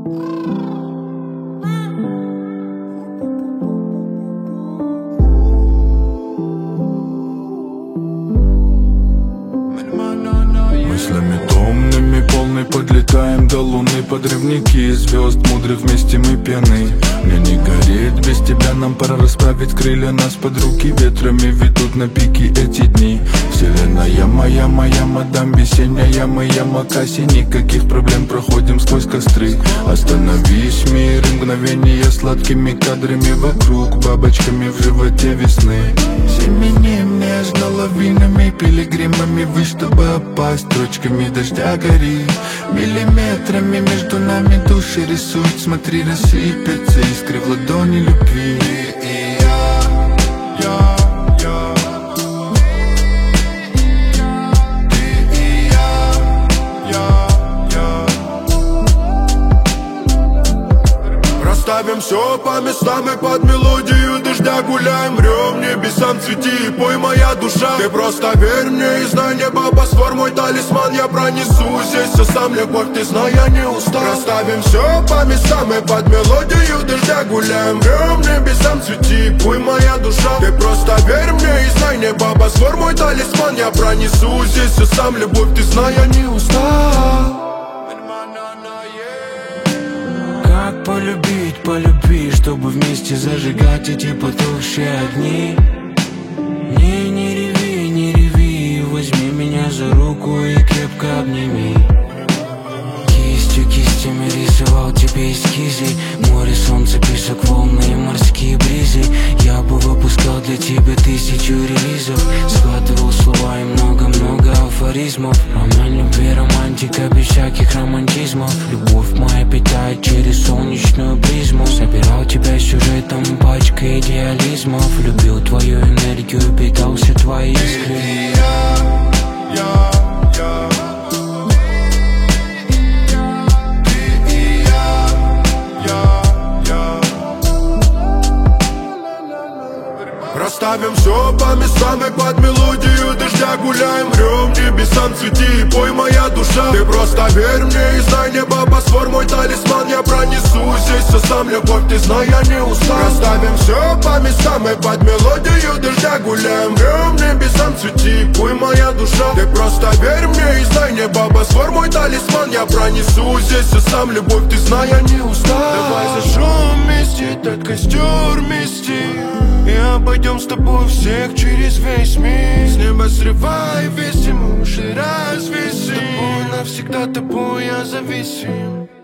Мыслями томными, полной подлетаем до луны. Подрывники звезд мудрых, вместе мы пьяны. Мне не гореть без тебя, нам пора расправить крылья. Нас под руки ветрами ведут на пике эти дни. Вселенная моя мадам, весенняя моя Макаси. Никаких проблем, проходим сквозь костры. Остановись, мир, мгновение сладкими кадрами вокруг, бабочками в животе весны. Семеним нежно лавинами, пилигримами ввысь, чтобы опасть. Строчками дождя гори, миллиметрами между нами души рисуют. Смотри, рассыпятся искры в ладони любви. Ты и я. Ты и я. Расставим все по местам и под мелодию дождя гуляем, рём небесам, цвети и пой, моя душа. Ты просто верь мне и знай, небо Босфор мой талисман. Я пронесу здесь все сам, любовь, ты знай, я не устал. Расставим все по местам и под мелодию дождя гуляем, рём небесам, цвети и пой, моя душа. Ты просто верь мне и знай, небо Босфор мой талисман. Я пронесу здесь все сам, любовь, ты знай, я не устал. Как полюбить, чтобы вместе зажигать эти потухшие огни. Не реви, возьми меня за руку и крепко обними. Кистями рисовал тебе эскизы. Море, солнце, песок, волны и морские бризы. Я бы выпускал для тебя 1000 релизов. Складывал слова и много афоризмов. Роман любви, романтика без всяких романтизмов. Любовь моя питает через солнечную призму. Собирал тебя сюжетом пачкой идеализмов. Любил твою энергию, питался твоей искры. Расставим все по местам и под мелодию дождя гуляем, рём небесам, цвети и пой, моя душа. Ты просто верь мне и знай, небо Босфор мой талисман. Я пронесу здесь все сам, любовь, ты знай, я не устал. Расставим все по местам и под мелодию дождя гуляем, рём небесам, цвети и пой, моя душа. Ты просто верь мне и знай, небо Босфор мой талисман. Я пронесу здесь все сам, любовь, ты знай, я не устал. Давай зажжем вместе этот костер вместе и обойдем с тобой всех через весь мир. С неба срывай вести, мы уже развесим. Тобой навсегда, тобой я зависим.